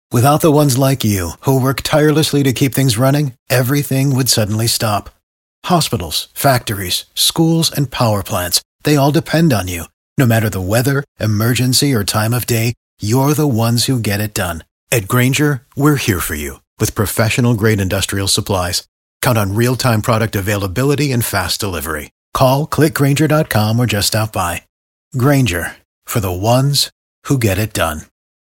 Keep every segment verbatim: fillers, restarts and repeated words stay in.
Without the ones like you, who work tirelessly to keep things running, everything would suddenly stop. Hospitals, factories, schools, and power plants, they all depend on you. No matter the weather, emergency, or time of day, you're the ones who get it done. At Grainger, we're here for you with professional-grade industrial supplies. Count on real-time product availability and fast delivery. Call, click Grainger dot com, or just stop by. Grainger, for the ones who get it done.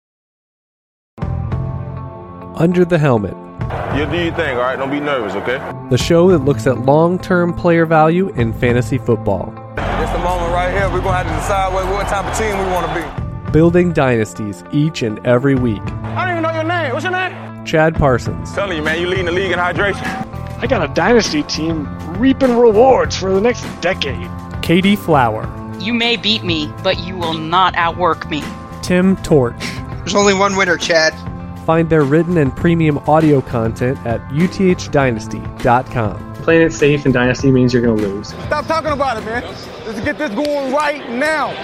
Under the Helmet. You do your thing, all right? Don't be nervous, okay? The show that looks at long-term player value in fantasy football. This the moment right here. We're going to have to decide what, what type of team we want to be. Building dynasties each and every week. I don't even know your name. What's your name? Chad Parsons. I'm telling you, man, you leading the league in hydration. I got a dynasty team reaping rewards for the next decade. Katie Flower. You may beat me, but you will not outwork me. Tim Torch. There's only one winner, Chad. Find their written and premium audio content at U T H dynasty dot com. Playing it safe in Dynasty means you're going to lose. Stop talking about it, man. Let's get this going right now.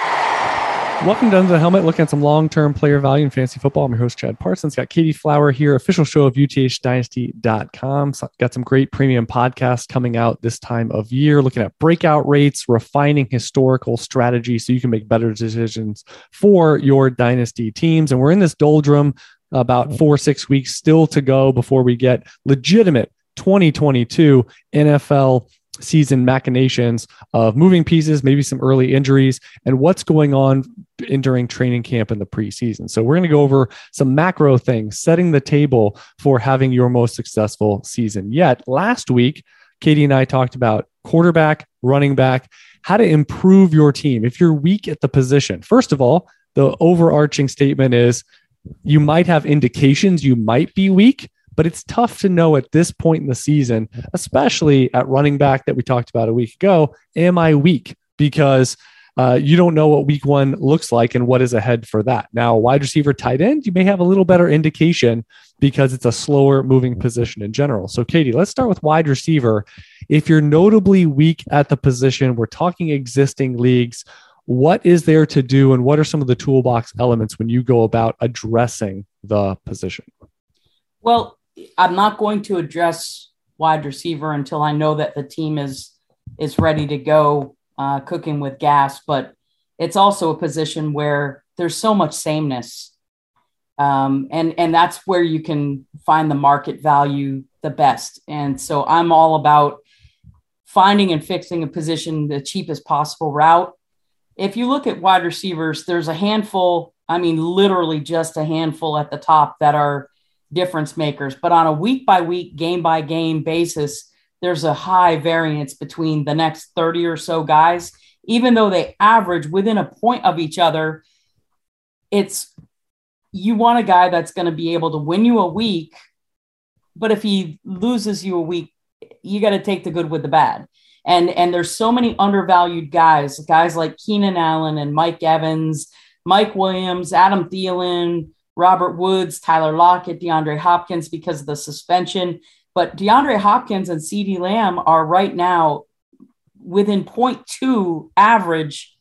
Welcome to Under the Helmet, looking at some long-term player value in fantasy football. I'm your host, Chad Parsons. Got Katie Flower here, official show of U T H dynasty dot com. So got some great premium podcasts coming out this time of year, looking at breakout rates, refining historical strategy so you can make better decisions for your dynasty teams. And we're in this doldrum, about four, six weeks still to go before we get legitimate twenty twenty-two N F L season machinations of moving pieces, maybe some early injuries, and what's going on in during training camp in the preseason. So we're going to go over some macro things, setting the table for having your most successful season yet. Last week, Katie and I talked about quarterback, running back, how to improve your team. If you're weak at the position, first of all, the overarching statement is you might have indications you might be weak, but it's tough to know at this point in the season, especially at running back that we talked about a week ago. Am I weak? Because uh, you don't know what week one looks like and what is ahead for that. Now, wide receiver, tight end, you may have a little better indication because it's a slower moving position in general. So Katie, let's start with wide receiver. If you're notably weak at the position, we're talking existing leagues, what is there to do and what are some of the toolbox elements when you go about addressing the position? Well, I'm not going to address wide receiver until I know that the team is is ready to go uh, cooking with gas, but it's also a position where there's so much sameness. Um, and, and that's where you can find the market value the best. And so I'm all about finding and fixing a position the cheapest possible route. If you look at wide receivers, there's a handful, I mean, literally just a handful at the top that are difference makers, but on a week by week, game by game basis, there's a high variance between the next thirty or so guys, even though they average within a point of each other. It's, you want a guy that's going to be able to win you a week, but if he loses you a week, you got to take the good with the bad. And, and there's so many undervalued guys, guys like Keenan Allen and Mike Evans, Mike Williams, Adam Thielen, Robert Woods, Tyler Lockett, DeAndre Hopkins because of the suspension. But DeAndre Hopkins and CeeDee Lamb are right now within zero point two average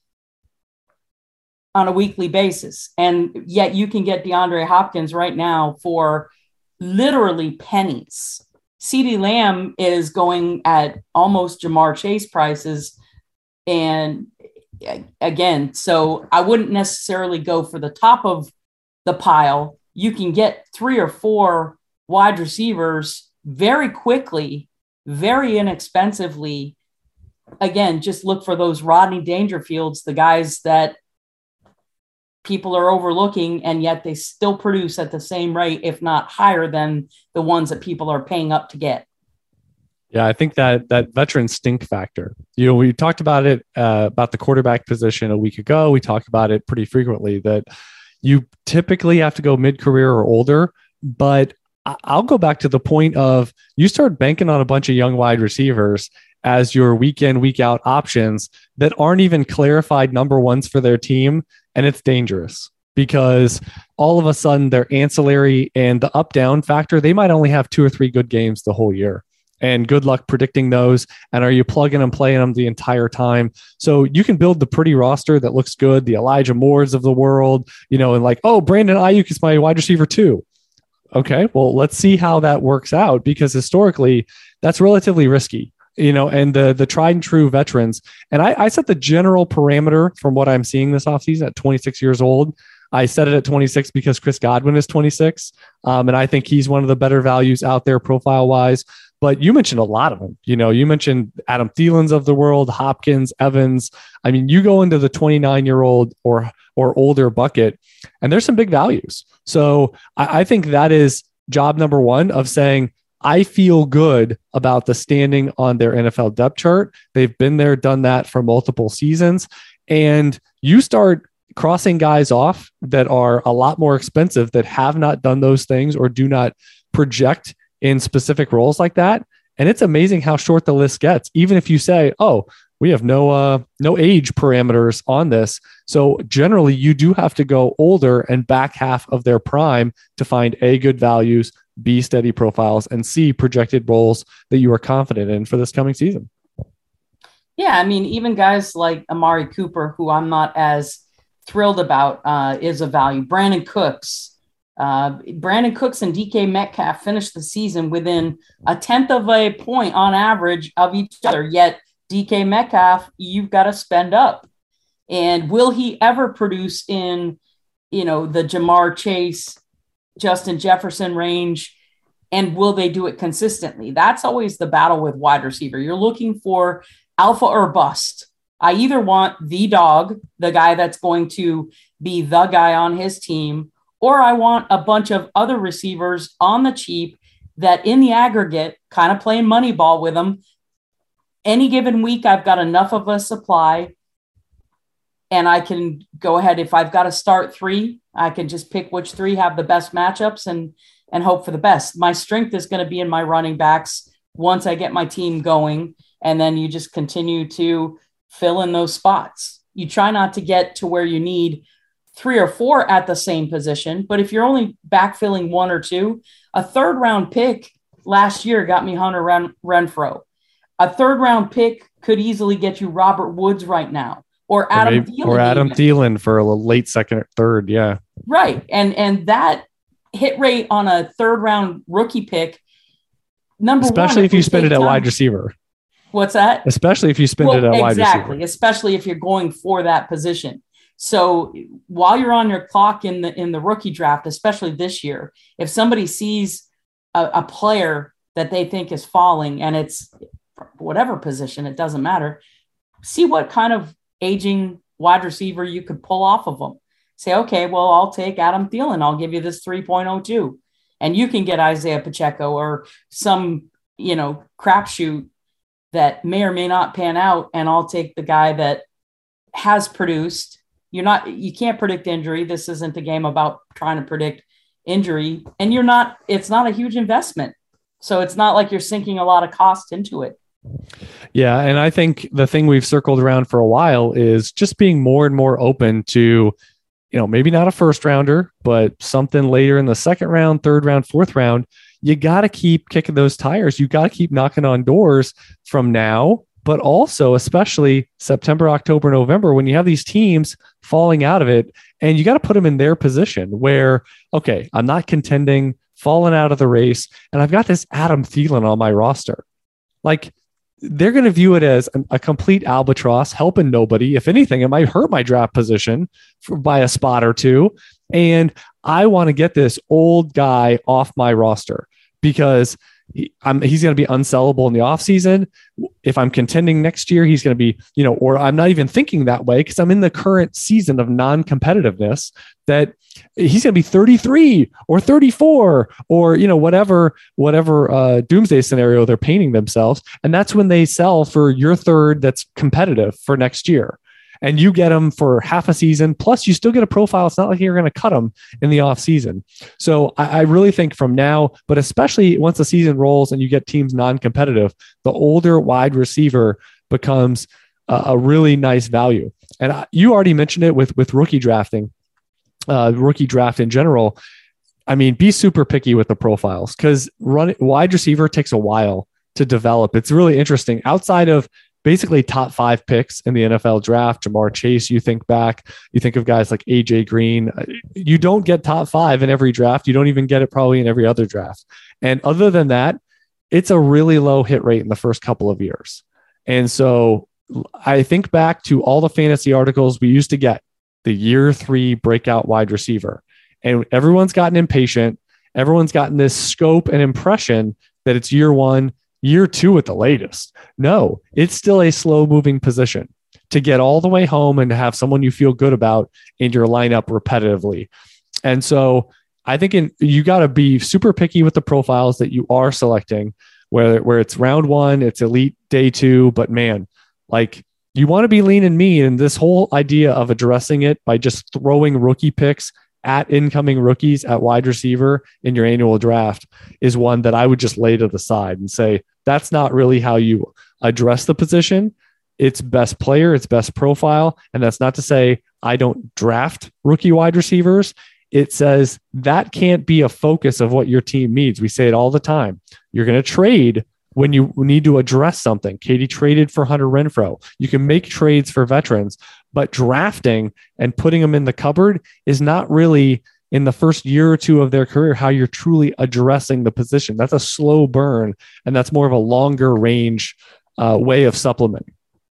on a weekly basis. And yet you can get DeAndre Hopkins right now for literally pennies. CeeDee Lamb is going at almost Jamar Chase prices. And again, so I wouldn't necessarily go for the top of the pile. You can get three or four wide receivers very quickly, very inexpensively. Again, just look for those Rodney Dangerfields, the guys that people are overlooking, and yet they still produce at the same rate, if not higher than the ones that people are paying up to get. Yeah, I think that that veteran stink factor, you know, we talked about it, uh, about the quarterback position a week ago. We talk about it pretty frequently that you typically have to go mid-career or older, but I'll go back to the point of you start banking on a bunch of young wide receivers as your week in, week out options that aren't even clarified number ones for their team. And it's dangerous because all of a sudden they're ancillary and the up down factor, they might only have two or three good games the whole year. And good luck predicting those. And are you plugging and playing them the entire time? So you can build the pretty roster that looks good, the Elijah Moores of the world, you know, and like, oh, Brandon Ayuk is my wide receiver too. Okay, well, let's see how that works out, because historically that's relatively risky, you know, and the the tried and true veterans. And I, I set the general parameter from what I'm seeing this offseason at twenty-six years old. I set it at twenty-six because Chris Godwin is twenty-six. Um, and I think he's one of the better values out there profile wise. But you mentioned a lot of them. You know, you mentioned Adam Thielen's of the world, Hopkins, Evans. I mean, you go into the twenty-nine year old or or older bucket, and there's some big values. So I, I think that is job number one of saying, I feel good about the standing on their N F L depth chart. They've been there, done that for multiple seasons. And you start crossing guys off that are a lot more expensive, that have not done those things or do not project in specific roles like that. And it's amazing how short the list gets, even if you say, oh, we have no uh, no age parameters on this. So generally, you do have to go older and back half of their prime to find A, good values, B, steady profiles, and C, projected roles that you are confident in for this coming season. Yeah, I mean, even guys like Amari Cooper, who I'm not as thrilled about, uh, is a value. Brandon Cooks. Uh, Brandon Cooks and D K Metcalf finished the season within a tenth of a point on average of each other, yet D K Metcalf, you've got to spend up. And will he ever produce in, you know, the Jamar Chase, Justin Jefferson range? And will they do it consistently? That's always the battle with wide receiver. You're looking for alpha or bust. I either want the dog, the guy that's going to be the guy on his team, or I want a bunch of other receivers on the cheap that in the aggregate kind of playing money ball with them. Any given week, I've got enough of a supply and I can go ahead. If I've got to start three, I can just pick which three have the best matchups and, and hope for the best. My strength is going to be in my running backs once I get my team going. And then you just continue to fill in those spots. You try not to get to where you need three or four at the same position. But if you're only backfilling one or two, a third round pick last year got me Hunter Ren- Renfrow. A third round pick could easily get you Robert Woods right now, or Adam or, maybe, Thielen, or Adam Thielen for a late second or third. Yeah. Right. And, and that hit rate on a third round rookie pick, number Especially one, Especially if you spend it at time, wide receiver. What's that? Especially if you spend well, it at exactly, wide receiver. Exactly. Especially if you're going for that position. So while you're on your clock in the in the rookie draft, especially this year, if somebody sees a, a player that they think is falling, and it's whatever position, it doesn't matter, see what kind of aging wide receiver you could pull off of them. Say, okay, well, I'll take Adam Thielen. I'll give you this three point oh two. And you can get Isaiah Pacheco or some, you know, crapshoot that may or may not pan out, and I'll take the guy that has produced. You're not, you can't predict injury. This isn't a game about trying to predict injury, and you're not, it's not a huge investment. So it's not like you're sinking a lot of cost into it. Yeah. And I think the thing we've circled around for a while is just being more and more open to, you know, maybe not a first rounder, but something later in the second round, third round, fourth round. You got to keep kicking those tires. You got to keep knocking on doors from now, but also especially September, October, November, when you have these teams falling out of it, and you got to put them in their position where, okay, I'm not contending, falling out of the race, and I've got this Adam Thielen on my roster. Like, they're going to view it as a, a complete albatross, helping nobody. If anything, it might hurt my draft position for, by a spot or two. And I want to get this old guy off my roster because he, I'm, he's going to be unsellable in the offseason. If I'm contending next year, he's going to be, you know, or I'm not even thinking that way because I'm in the current season of non-competitiveness that he's going to be thirty-three or thirty-four or, you know, whatever, whatever uh, doomsday scenario they're painting themselves. And that's when they sell for your third that's competitive for next year. And you get them for half a season. Plus, you still get a profile. It's not like you're going to cut them in the off season. So I, I really think from now, but especially once the season rolls and you get teams non-competitive, the older wide receiver becomes a, a really nice value. And I, you already mentioned it with with rookie drafting, uh, rookie draft in general. I mean, be super picky with the profiles because run wide receiver takes a while to develop. It's really interesting. Outside of basically top five picks in the N F L draft. Jamar Chase, you think back, you think of guys like A J Green. You don't get top five in every draft. You don't even get it probably in every other draft. And other than that, it's a really low hit rate in the first couple of years. And so I think back to all the fantasy articles we used to get, the year three breakout wide receiver. And everyone's gotten impatient. Everyone's gotten this scope and impression that it's year one, year two at the latest. No, it's still a slow moving position to get all the way home and to have someone you feel good about in your lineup repetitively. And so I think in, you got to be super picky with the profiles that you are selecting, where, where it's round one, it's elite day two, but man, like you want to be lean and mean. And this whole idea of addressing it by just throwing rookie picks at incoming rookies at wide receiver in your annual draft is one that I would just lay to the side and say, that's not really how you address the position. It's best player, it's best profile. And that's not to say I don't draft rookie wide receivers. It says that can't be a focus of what your team needs. We say it all the time. You're going to trade when you need to address something. Katie traded for Hunter Renfrow. You can make trades for veterans, but drafting and putting them in the cupboard is not really in the first year or two of their career how you're truly addressing the position. That's a slow burn, and that's more of a longer range uh, way of supplementing.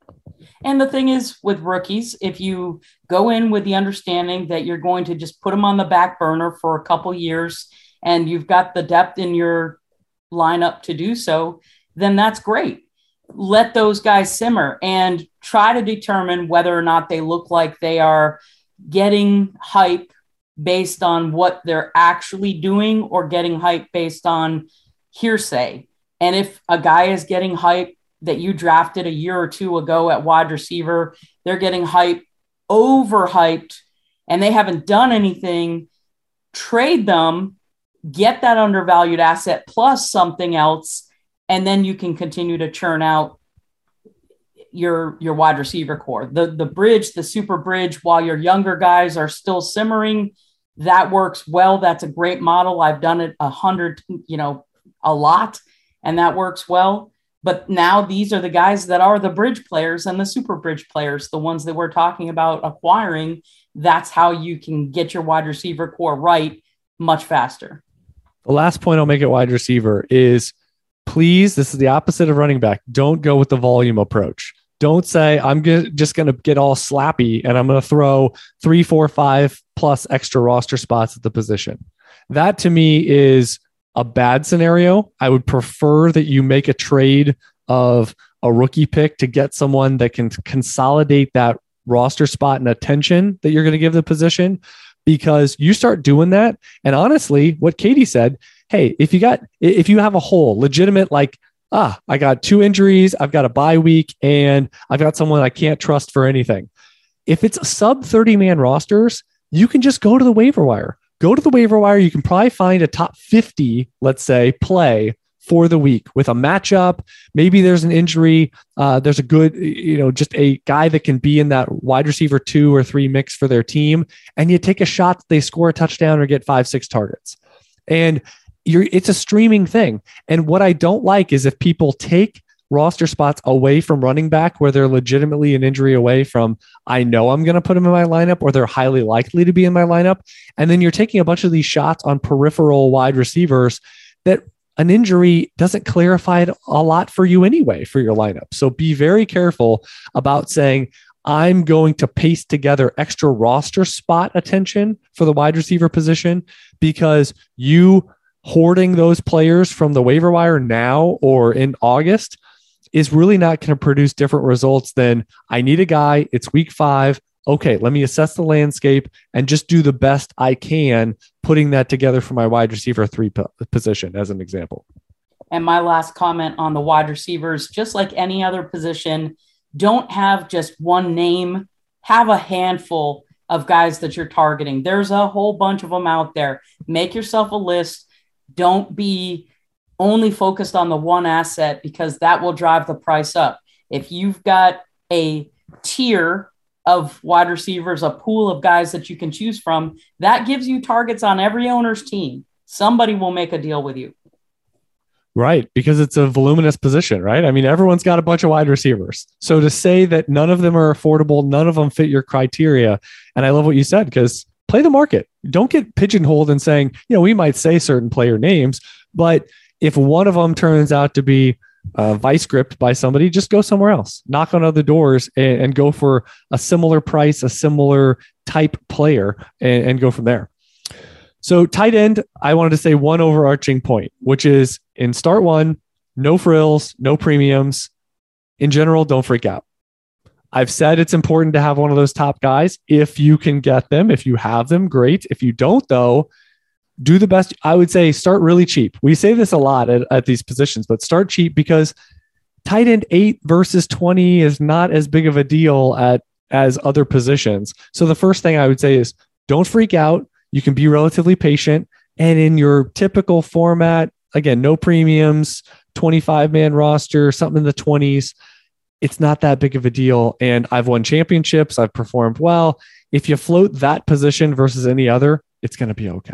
And the thing is with rookies, if you go in with the understanding that you're going to just put them on the back burner for a couple years and you've got the depth in your lineup to do so, then that's great. Let those guys simmer and try to determine whether or not they look like they are getting hype based on what they're actually doing or getting hype based on hearsay. And if a guy is getting hype that you drafted a year or two ago at wide receiver, they're getting hype, overhyped, and they haven't done anything, trade them, get that undervalued asset plus something else, and then you can continue to churn out your, your wide receiver core. The, the bridge, the super bridge, while your younger guys are still simmering, that works well. That's a great model. I've done it a hundred, you know, a lot, and that works well. But now these are the guys that are the bridge players and the super bridge players, the ones that we're talking about acquiring. That's how you can get your wide receiver core right much faster. The last point I'll make at wide receiver is, please, this is the opposite of running back. Don't go with the volume approach. Don't say, I'm g- just going to get all slappy and I'm going to throw three, four, five plus extra roster spots at the position. That to me is a bad scenario. I would prefer that you make a trade of a rookie pick to get someone that can consolidate that roster spot and attention that you're going to give the position, because you start doing that. And honestly, what Katie said, hey, if you got, if you have a hole, legitimate, like, ah, I got two injuries, I've got a bye week, and I've got someone I can't trust for anything. If it's sub thirty man rosters, you can just go to the waiver wire. Go to the waiver wire. You can probably find a top fifty, let's say, play for the week with a matchup. Maybe there's an injury. Uh, there's a good, you know, just a guy that can be in that wide receiver two or three mix for their team. And you take a shot that they score a touchdown or get five, six targets. And you're, it's a streaming thing. And what I don't like is if people take roster spots away from running back where they're legitimately an injury away from, I know I'm going to put them in my lineup, or they're highly likely to be in my lineup. And then you're taking a bunch of these shots on peripheral wide receivers that an injury doesn't clarify it a lot for you anyway, for your lineup. So be very careful about saying, I'm going to paste together extra roster spot attention for the wide receiver position, because you hoarding those players from the waiver wire now or in August is really not going to produce different results than, I need a guy, it's week five. Okay, let me assess the landscape and just do the best I can, putting that together for my wide receiver three po- position as an example. And my last comment on the wide receivers, just like any other position, don't have just one name, have a handful of guys that you're targeting. There's a whole bunch of them out there. Make yourself a list. Don't be only focused on the one asset, because that will drive the price up. If you've got a tier of wide receivers, a pool of guys that you can choose from, that gives you targets on every owner's team. Somebody will make a deal with you. Right, because it's a voluminous position, right? I mean, everyone's got a bunch of wide receivers. So to say that none of them are affordable, none of them fit your criteria, and I love what you said, because play the market. Don't get pigeonholed in saying, you know, we might say certain player names, but if one of them turns out to be uh, vice gripped by somebody, just go somewhere else, knock on other doors, and, and go for a similar price, a similar type player, and, and go from there. So tight end, I wanted to say one overarching point, which is in start one, no frills, no premiums. In general, don't freak out. I've said it's important to have one of those top guys. If you can get them, if you have them, great. If you don't, though, do the best. I would say start really cheap. We say this a lot at, at these positions, but start cheap, because tight end eight versus twenty is not as big of a deal at as other positions. So the first thing I would say is don't freak out. You can be relatively patient. And in your typical format, again, no premiums, twenty-five man roster, something in the twenties, it's not that big of a deal. And I've won championships. I've performed well. If you float that position versus any other, it's going to be okay.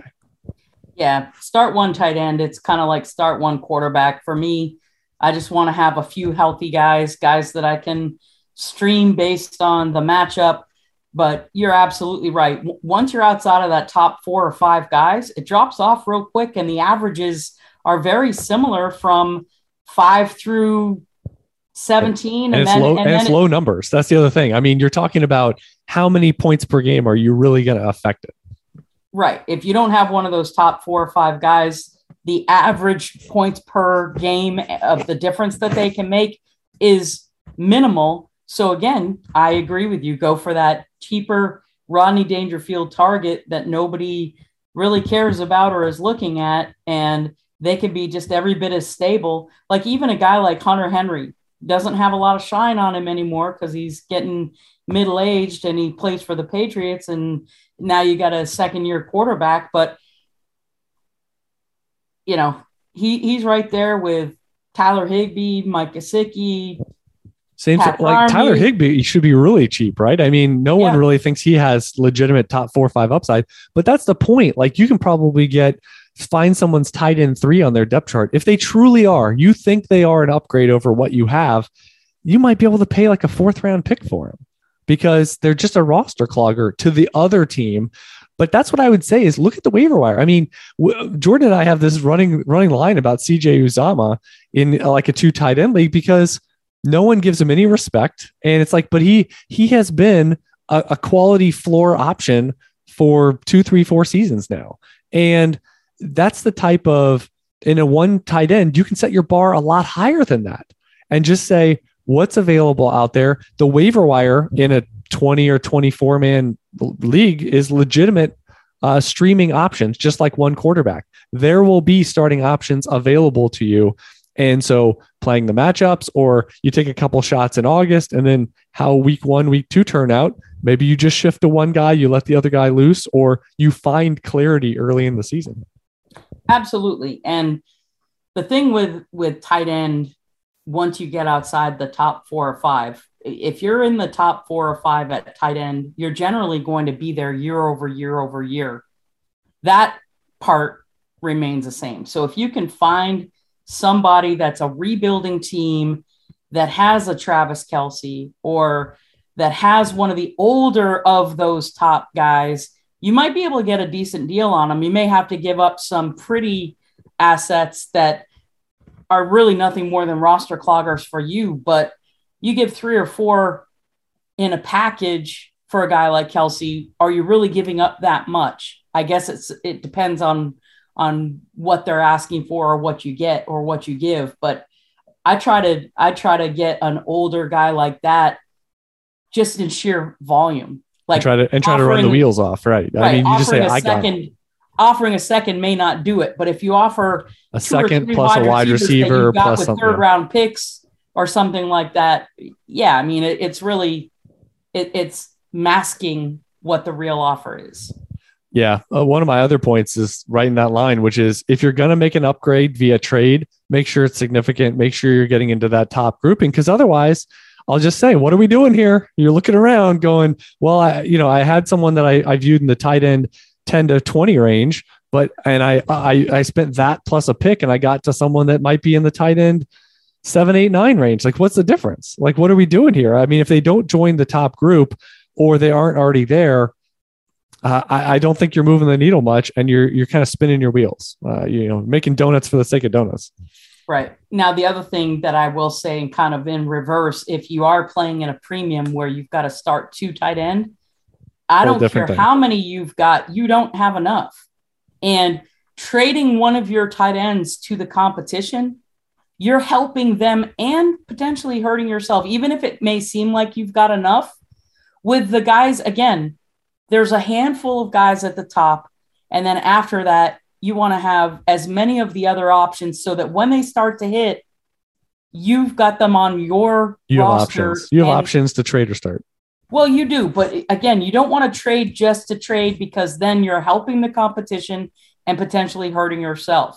Yeah. Start one tight end. It's kind of like start one quarterback. For me, I just want to have a few healthy guys, guys that I can stream based on the matchup. But you're absolutely right. Once you're outside of that top four or five guys, it drops off real quick. And the averages are very similar from five through seventeen. And, and, then, it's, low, and, and it's it, low numbers. That's the other thing. I mean, you're talking about how many points per game are you really going to affect it? Right. If you don't have one of those top four or five guys, the average points per game of the difference that they can make is minimal. So again, I agree with you. Go for that cheaper Rodney Dangerfield target that nobody really cares about or is looking at. And they can be just every bit as stable. Like even a guy like Hunter Henry doesn't have a lot of shine on him anymore because he's getting middle-aged and he plays for the Patriots. And now you got a second year quarterback, but you know, he he's right there with Tyler Higbee, Mike Gesicki. Seems like Army. Tyler Higbee should be really cheap, right? I mean, no yeah. one really thinks he has legitimate top four or five upside, but that's the point. Like you can probably get, find someone's tight end three on their depth chart. If they truly are, you think they are an upgrade over what you have, you might be able to pay like a fourth round pick for him because they're just a roster clogger to the other team. But that's what I would say is look at the waiver wire. I mean, w- Jordan and I have this running, running line about C J Uzomah in uh, like a two tight end league because no one gives him any respect. And it's like, but he, he has been a, a quality floor option for two, three, four seasons now. And that's the type of, in a one tight end, you can set your bar a lot higher than that and just say what's available out there. The waiver wire in a twenty or twenty-four man league is legitimate uh, streaming options, just like one quarterback. There will be starting options available to you. And so playing the matchups, or you take a couple shots in August and then how week one, week two turn out, maybe you just shift to one guy, you let the other guy loose, or you find clarity early in the season. Absolutely. And the thing with, with tight end, once you get outside the top four or five, if you're in the top four or five at tight end, you're generally going to be there year over year over year. That part remains the same. So if you can find somebody that's a rebuilding team that has a Travis Kelce or that has one of the older of those top guys, you might be able to get a decent deal on them. You may have to give up some pretty assets that are really nothing more than roster cloggers for you, but you give three or four in a package for a guy like Kelce. Are you really giving up that much? I guess it's, it depends on, on what they're asking for or what you get or what you give. But I try to, I try to get an older guy like that just in sheer volume. Like and try to, and try to run the wheels off. Right. right I mean, you just say, I got it. Offering a second may not do it, but if you offer a second plus a wide receiver plus with something, third round picks or something like that. Yeah. I mean, it, it's really, it, it's masking what the real offer is. Yeah. Uh, one of my other points is right in that line, which is if you're going to make an upgrade via trade, make sure it's significant, make sure you're getting into that top grouping. Cause otherwise I'll just say, what are we doing here? You're looking around going, well, I, you know, I had someone that I, I viewed in the tight end ten to twenty range, But, and I, I, I spent that plus a pick and I got to someone that might be in the tight end seven, eight, nine range. Like, what's the difference? Like, what are we doing here? I mean, if they don't join the top group or they aren't already there, uh, I, I don't think you're moving the needle much, and you're, you're kind of spinning your wheels, uh, you know, making donuts for the sake of donuts. Right. Now, the other thing that I will say, and kind of in reverse, if you are playing in a premium where you've got to start two tight end, I don't care thing. how many you've got, you don't have enough. And trading one of your tight ends to the competition, you're helping them and potentially hurting yourself, even if it may seem like you've got enough. With the guys, again, there's a handful of guys at the top. And then after that, you want to have as many of the other options so that when they start to hit, you've got them on your you roster. Have options. You have and, options to trade or start. Well, you do. But again, you don't want to trade just to trade, because then you're helping the competition and potentially hurting yourself.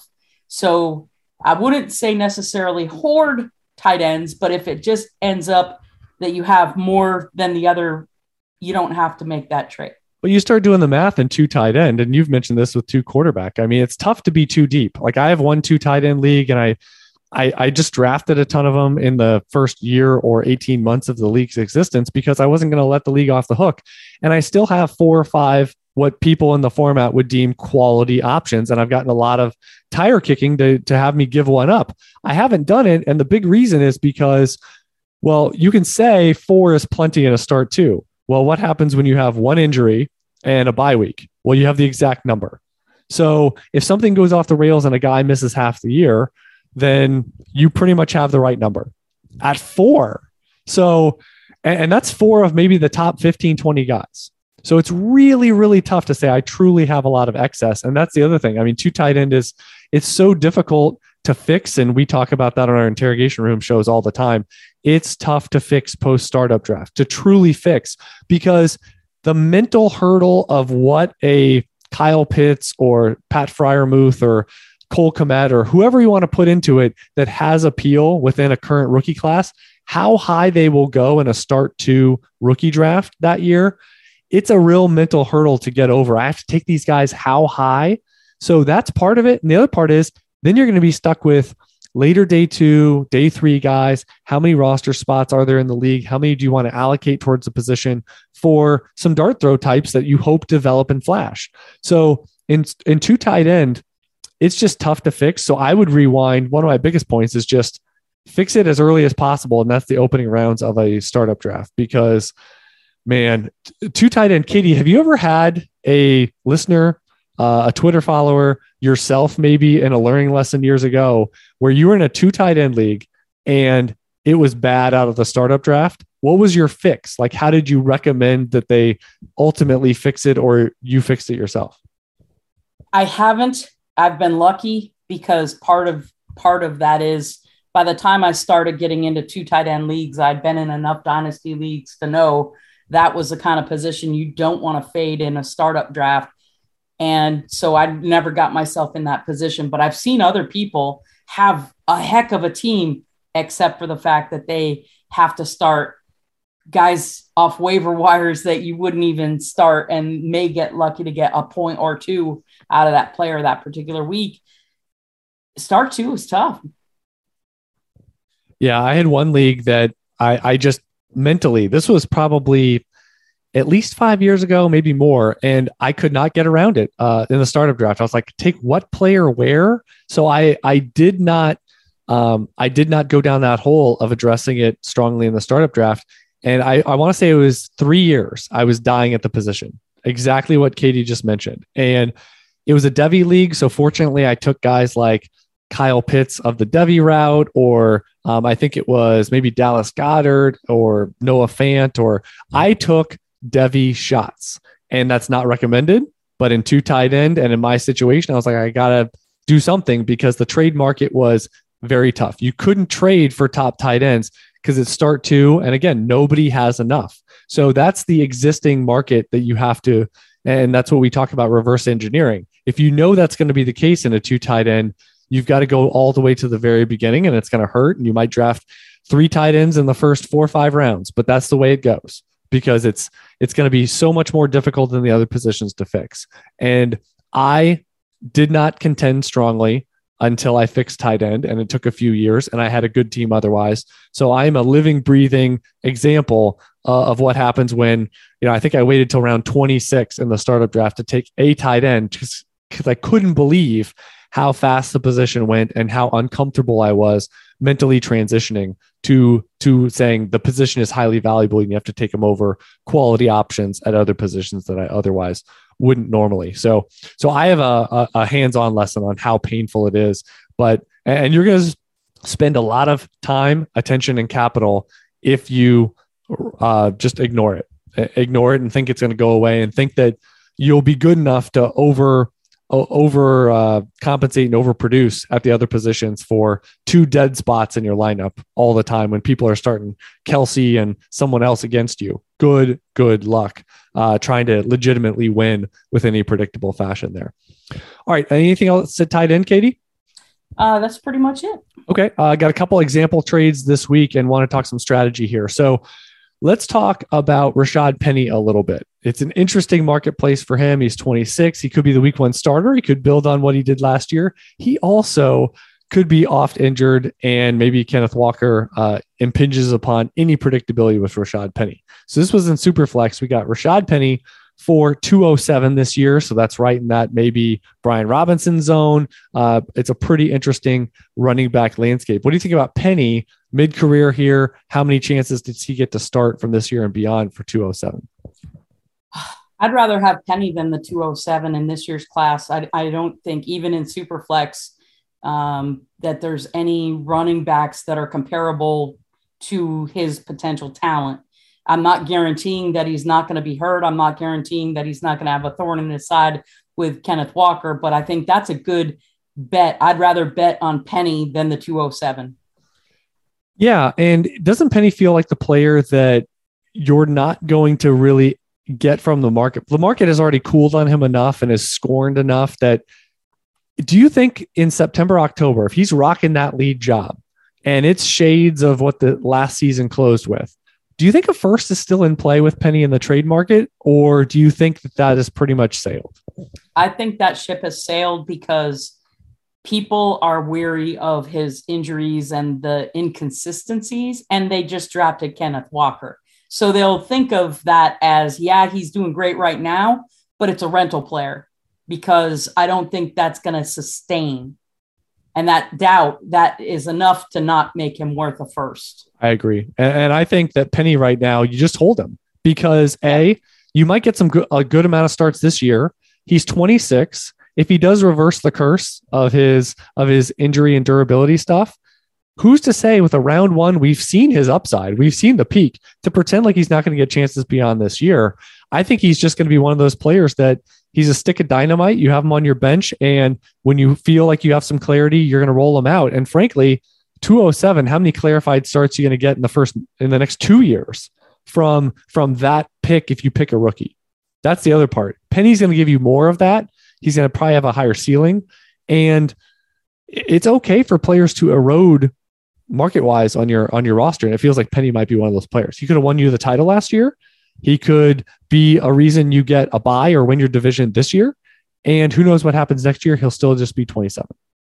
So I wouldn't say necessarily hoard tight ends, but if it just ends up that you have more than the other, you don't have to make that trade. But you start doing the math in two tight end, and you've mentioned this with two quarterback. I mean, it's tough to be too deep. Like, I have one two tight end league, and I, I, I just drafted a ton of them in the first year or eighteen months of the league's existence because I wasn't going to let the league off the hook. And I still have four or five what people in the format would deem quality options. And I've gotten a lot of tire kicking to, to have me give one up. I haven't done it. And the big reason is because, well, you can say four is plenty in a start too. Well, what happens when you have one injury and a bye week? Well, you have the exact number. So if something goes off the rails and a guy misses half the year, then you pretty much have the right number at four. So, and, and that's four of maybe the top fifteen, twenty guys. So it's really, really tough to say I truly have a lot of excess. And that's the other thing. I mean, two tight end is, it's so difficult to fix. And we talk about that on our interrogation room shows all the time. It's tough to fix post startup draft, to truly fix, because the mental hurdle of what a Kyle Pitts or Pat Freiermuth or Cole Kmet or whoever you want to put into it that has appeal within a current rookie class, how high they will go in a start two rookie draft that year. It's a real mental hurdle to get over. I have to take these guys how high. So that's part of it. And the other part is then you're going to be stuck with later day two, day three guys. How many roster spots are there in the league? How many do you want to allocate towards the position for some dart throw types that you hope develop and flash? So in, in two tight end, it's just tough to fix. So I would rewind. One of my biggest points is just fix it as early as possible. And that's the opening rounds of a startup draft, because man, two tight end. Katie, have you ever had a listener, uh, a Twitter follower, yourself, maybe in a learning lesson years ago, where you were in a two tight end league and it was bad out of the startup draft? What was your fix? Like, how did you recommend that they ultimately fix it, or you fixed it yourself? I haven't. I've been lucky because part of part of that is by the time I started getting into two tight end leagues, I'd been in enough dynasty leagues to know that was the kind of position you don't want to fade in a startup draft. And so I never got myself in that position, but I've seen other people have a heck of a team, except for the fact that they have to start guys off waiver wires that you wouldn't even start and may get lucky to get a point or two out of that player that particular week. Start two is tough. Yeah. I had one league that I, I just mentally, this was probably at least five years ago, maybe more. And I could not get around it uh, in the startup draft. I was like, take what player where? So I, I did not, um, I did not go down that hole of addressing it strongly in the startup draft. And I, I want to say it was three years I was dying at the position, exactly what Katie just mentioned. And it was a Devy league. So fortunately I took guys like Kyle Pitts of the Devy route, or um, I think it was maybe Dallas Goedert or Noah Fant, or I took Devy shots, and that's not recommended. But in two tight end and in my situation, I was like, I got to do something, because the trade market was very tough. You couldn't trade for top tight ends because it's start two. And again, nobody has enough. So that's the existing market that you have to, and that's what we talk about reverse engineering. If you know that's going to be the case in a two tight end, you've got to go all the way to the very beginning, and it's going to hurt. And you might draft three tight ends in the first four or five rounds, but that's the way it goes, because it's, it's going to be so much more difficult than the other positions to fix. And I did not contend strongly until I fixed tight end, and it took a few years, and I had a good team otherwise. So I am a living, breathing example uh, of what happens when, you know, I think I waited till round twenty-six in the startup draft to take a tight end just because I couldn't believe how fast the position went and how uncomfortable I was mentally transitioning to to saying the position is highly valuable and you have to take them over quality options at other positions that I otherwise wouldn't normally. So so I have a, a, a hands-on lesson on how painful it is, but and you're going to spend a lot of time, attention, and capital if you uh, just ignore it, ignore it and think it's going to go away and think that you'll be good enough to over over uh, compensate and overproduce at the other positions for two dead spots in your lineup all the time when people are starting Kelsey and someone else against you. Good, good luck uh, trying to legitimately win with any predictable fashion there. All right. Anything else to tight end, Katie? Uh, that's pretty much it. Okay. I uh, got a couple example trades this week and want to talk some strategy here. So let's talk about Rashad Penny a little bit. It's an interesting marketplace for him. He's twenty-six. He could be the week one starter. He could build on what he did last year. He also could be oft injured, and maybe Kenneth Walker uh, impinges upon any predictability with Rashad Penny. So this was in Superflex. We got Rashad Penny for two oh seven this year. So that's right in that maybe Brian Robinson zone. Uh, it's a pretty interesting running back landscape. What do you think about Penny mid-career here? How many chances did he get to start from this year and beyond for two oh seven? I'd rather have Penny than the two oh seven in this year's class. I, I don't think even in Superflex um, that there's any running backs that are comparable to his potential talent. I'm not guaranteeing that he's not going to be hurt. I'm not guaranteeing that he's not going to have a thorn in his side with Kenneth Walker, but I think that's a good bet. I'd rather bet on Penny than the two oh seven. Yeah. And doesn't Penny feel like the player that you're not going to really get from the market? The market has already cooled on him enough and is scorned enough that, do you think in September, October, if he's rocking that lead job and it's shades of what the last season closed with, do you think a first is still in play with Penny in the trade market, or do you think that that is pretty much sailed? I think that ship has sailed because people are weary of his injuries and the inconsistencies, and they just drafted Kenneth Walker. So they'll think of that as, yeah, he's doing great right now, but it's a rental player, because I don't think that's going to sustain. And that doubt, that is enough to not make him worth a first. I agree. And, and I think that Penny right now, you just hold him because A, you might get some good, a good amount of starts this year. He's twenty-six. If he does reverse the curse of his, of his injury and durability stuff, who's to say with a round one, we've seen his upside, we've seen the peak. To pretend like he's not going to get chances beyond this year, I think he's just going to be one of those players that he's a stick of dynamite. You have him on your bench, and when you feel like you have some clarity, you're going to roll him out. And frankly, two oh seven, how many clarified starts are you going to get in the first, in the next two years from, from that pick if you pick a rookie? That's the other part. Penny's going to give you more of that. He's going to probably have a higher ceiling, and it's okay for players to erode market-wise on your on your roster. And it feels like Penny might be one of those players. He could have won you the title last year. He could be a reason you get a bye or win your division this year. And who knows what happens next year? He'll still just be twenty-seven.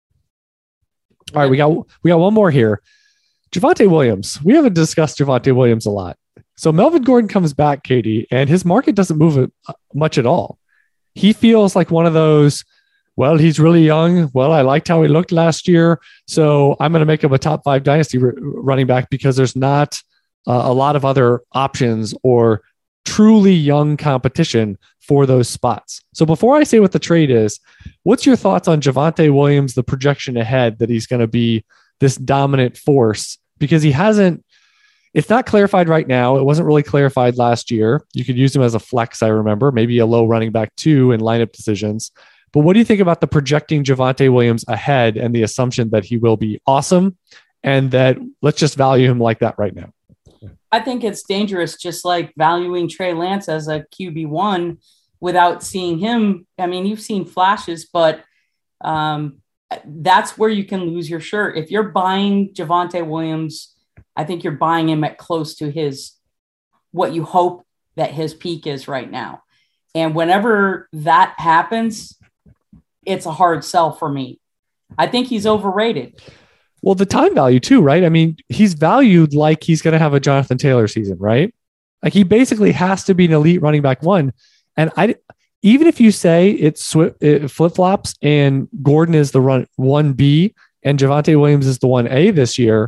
All right, we got we got one more here. Javonte Williams. We haven't discussed Javonte Williams a lot. So Melvin Gordon comes back, Katie, and his market doesn't move much at all. He feels like one of those, well, he's really young. Well, I liked how he looked last year, so I'm going to make him a top five dynasty r- running back because there's not uh, a lot of other options or truly young competition for those spots. So before I say what the trade is, what's your thoughts on Javonte Williams, the projection ahead that he's going to be this dominant force? Because he hasn't, it's not clarified right now. It wasn't really clarified last year. You could use him as a flex, I remember, maybe a low running back too in lineup decisions. But what do you think about the projecting Javonte Williams ahead and the assumption that he will be awesome and that let's just value him like that right now? I think it's dangerous, just like valuing Trey Lance as a Q B one without seeing him. I mean, you've seen flashes, but um, that's where you can lose your shirt. If you're buying Javonte Williams, I think you're buying him at close to his, what you hope that his peak is right now. And whenever that happens, it's a hard sell for me. I think he's overrated. Well, the time value too, right? I mean, he's valued like he's going to have a Jonathan Taylor season, right? Like he basically has to be an elite running back one. And I, even if you say it's it flip flops and Gordon is the run one B and Javonte Williams is the one A this year,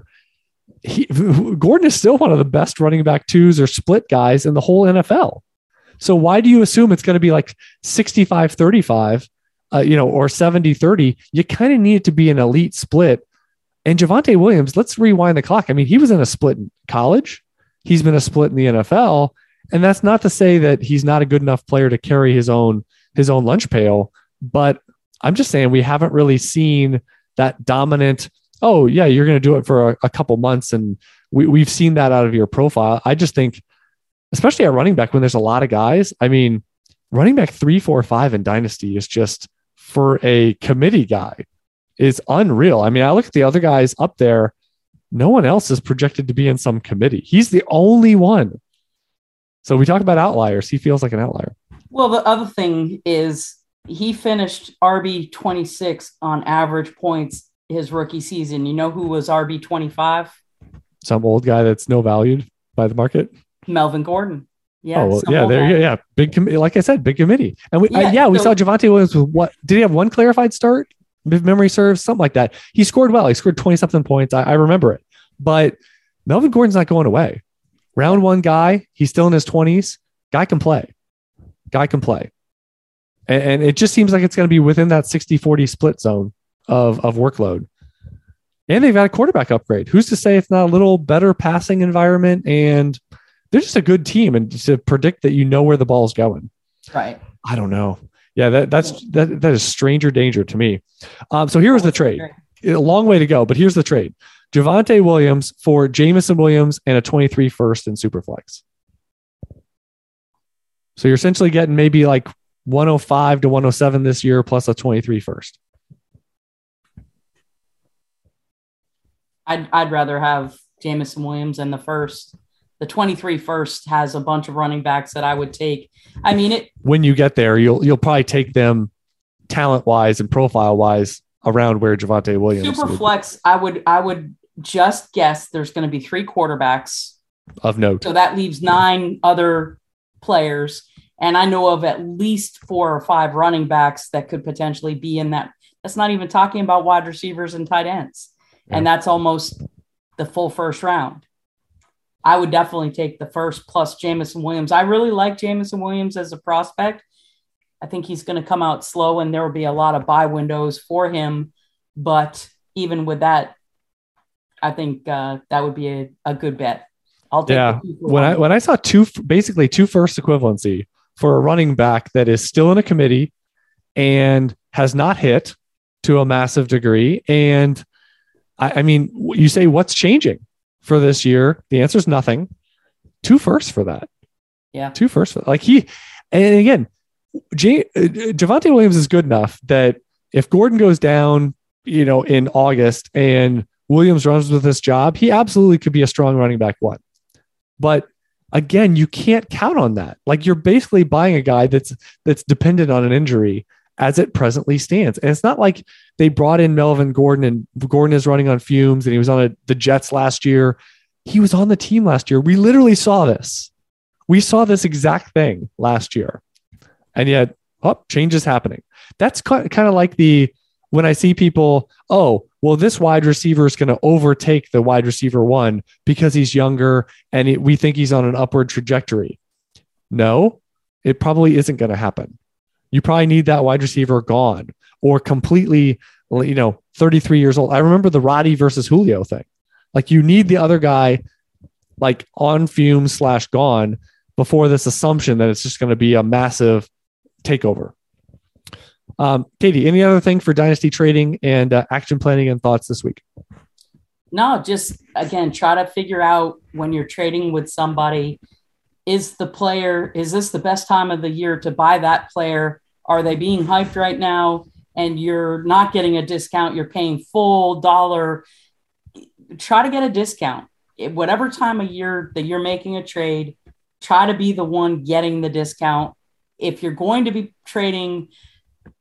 he, Gordon is still one of the best running back twos or split guys in the whole N F L. So why do you assume it's going to be like sixty-five thirty-five, uh, you know, or seventy thirty? You kind of need it to be an elite split. And Javonte Williams, let's rewind the clock. I mean, he was in a split in college. He's been a split in the N F L. And that's not to say that he's not a good enough player to carry his own, his own lunch pail. But I'm just saying we haven't really seen that dominant, oh yeah, you're going to do it for a, a couple months. And we, we've seen that out of your profile. I just think, especially at running back, when there's a lot of guys, I mean, running back three, four, five in Dynasty is just, for a committee guy, is unreal. I mean, I look at the other guys up there, no one else is projected to be in some committee. He's the only one. So we talk about outliers. He feels like an outlier. Well, the other thing is he finished R B twenty-six on average points his rookie season. You know who was R B twenty-five? Some old guy that's no valued by the market. Melvin Gordon. Yeah. Oh, well, yeah. There. Yeah. Yeah. Big committee. Like I said, big committee. And we, yeah, uh, yeah we so, saw Javonte Williams with what? Did he have one clarified start? If memory serves, something like that. He scored well. He scored twenty something points. I, I remember it. But Melvin Gordon's not going away. Round one guy. He's still in his twenties. Guy can play. Guy can play. And, and it just seems like it's going to be within that sixty forty split zone of, of workload. And they've got a quarterback upgrade. Who's to say it's not a little better passing environment? And they're just a good team. And to predict that you know where the ball's going. Right. I don't know. Yeah, that that's that that is stranger danger to me. Um, so here's the trade. A long way to go, but here's the trade. Javonte Williams for Jameson Williams and a twenty-three first in Superflex. So you're essentially getting maybe like one oh five to one oh seven this year plus a twenty-three first. I'd I'd rather have Jameson Williams and the first. The twenty-three first has a bunch of running backs that I would take. I mean, it. When you get there, you'll you'll probably take them talent wise and profile wise around where Javonte Williams. Super flex. I would I would just guess there's going to be three quarterbacks of note. So that leaves nine other players, and I know of at least four or five running backs that could potentially be in that. That's not even talking about wide receivers and tight ends, yeah. And that's almost the full first round. I would definitely take the first plus Jameson Williams. I really like Jameson Williams as a prospect. I think he's going to come out slow and there will be a lot of buy windows for him. But even with that, I think uh, that would be a, a good bet. I'll take yeah. When I, when I saw two, basically two first equivalency for a running back that is still in a committee and has not hit to a massive degree. And I, I mean, you say what's changing for this year? The answer is nothing. Two firsts for that. Yeah. Two firsts. For, like he, and again, J, uh, Javonte Williams is good enough that if Gordon goes down, you know, in August and Williams runs with this job, he absolutely could be a strong running back one. But again, you can't count on that. Like you're basically buying a guy that's, that's dependent on an injury as it presently stands. And it's not like they brought in Melvin Gordon and Gordon is running on fumes and he was on a, the Jets last year. He was on the team last year. We literally saw this. We saw this exact thing last year. And yet, oh, change is happening. That's kind of like the, when I see people, oh, well, this wide receiver is going to overtake the wide receiver one because he's younger and it, we think he's on an upward trajectory. No, it probably isn't going to happen. You probably need that wide receiver gone or completely, you know, thirty-three years old. I remember the Roddy versus Julio thing. Like you need the other guy like on fumes slash gone before this assumption that it's just going to be a massive takeover. Um, Katie, any other thing for dynasty trading and uh, action planning and thoughts this week? No, just again, try to figure out when you're trading with somebody, is the player, is this the best time of the year to buy that player? Are they being hyped right now? And you're not getting a discount. You're paying full dollar. Try to get a discount. Whatever time of year that you're making a trade, try to be the one getting the discount. If you're going to be trading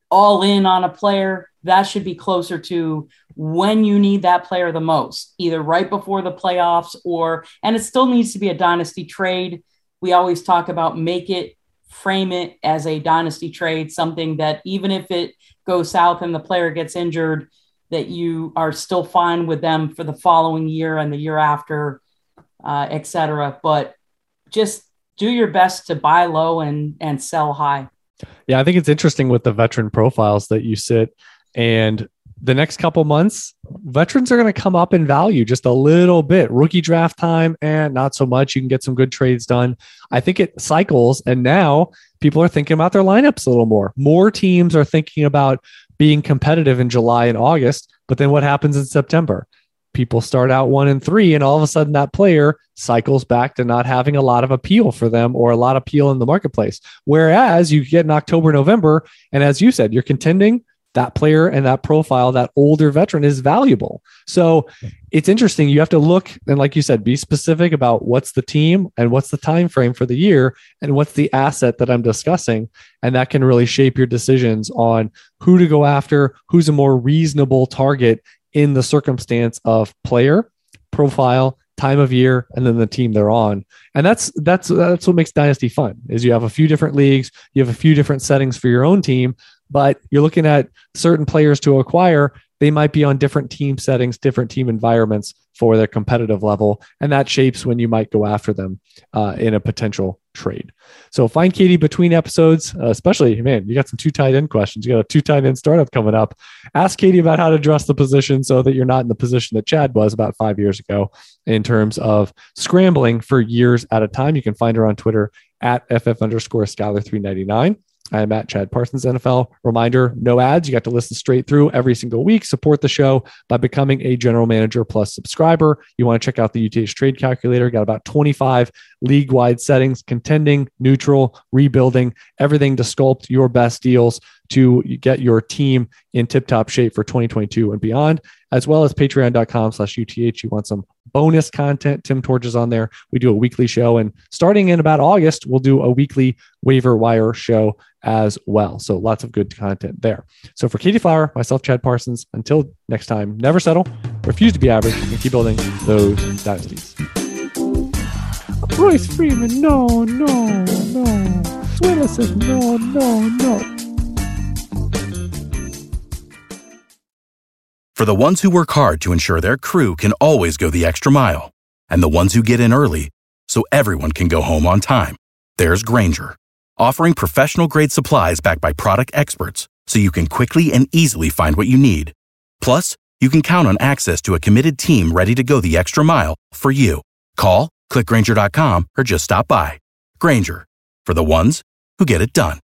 all in on a player. That should be closer to when you need that player the most, either right before the playoffs or, and it still needs to be a dynasty trade. We always talk about make it, frame it as a dynasty trade, something that even if it goes south and the player gets injured, that you are still fine with them for the following year and the year after, uh, et cetera. But just do your best to buy low and, and sell high. Yeah, I think it's interesting with the veteran profiles that you sit, and the next couple months, veterans are going to come up in value just a little bit. Rookie draft time, and not so much. You can get some good trades done. I think it cycles, and now people are thinking about their lineups a little more. More teams are thinking about being competitive in July and August, but then what happens in September? People start out one and three, and all of a sudden that player cycles back to not having a lot of appeal for them or a lot of appeal in the marketplace. Whereas you get in October, November, and as you said, you're contending, that player and that profile, that older veteran is valuable. So it's interesting. You have to look, and like you said, be specific about what's the team and what's the time frame for the year and what's the asset that I'm discussing. And that can really shape your decisions on who to go after, who's a more reasonable target in the circumstance of player, profile, time of year, and then the team they're on. And that's that's that's what makes Dynasty fun, is you have a few different leagues, you have a few different settings for your own team, but you're looking at certain players to acquire. They might be on different team settings, different team environments for their competitive level, and that shapes when you might go after them uh, in a potential trade. So find Katie between episodes, uh, especially, man, you got some two tight end questions. You got a two tight end startup coming up. Ask Katie about how to address the position so that you're not in the position that Chad was about five years ago in terms of scrambling for years at a time. You can find her on Twitter at ff underscore Skyler three ninety-nine. I'm at Chad Parsons N F L. Reminder, no ads. You got to listen straight through every single week. Support the show by becoming a General Manager Plus subscriber. You want to check out the U T H Trade Calculator. Got about twenty-five league-wide settings, contending, neutral, rebuilding, everything to sculpt your best deals to get your team in tip-top shape for twenty twenty-two and beyond, as well as patreon.com slash UTH. You want some bonus content. Tim Torch is on there. We do a weekly show, and starting in about August, we'll do a weekly waiver wire show as well. So lots of good content there. So for Katie Flower, myself, Chad Parsons, until next time, never settle, refuse to be average, and keep building those dynasties. Royce Freeman, no, no, no. Swiller says no, no, no. For the ones who work hard to ensure their crew can always go the extra mile, and the ones who get in early so everyone can go home on time, there's Grainger, offering professional-grade supplies backed by product experts so you can quickly and easily find what you need. Plus, you can count on access to a committed team ready to go the extra mile for you. Call, click Grainger dot com, or just stop by. Grainger, for the ones who get it done.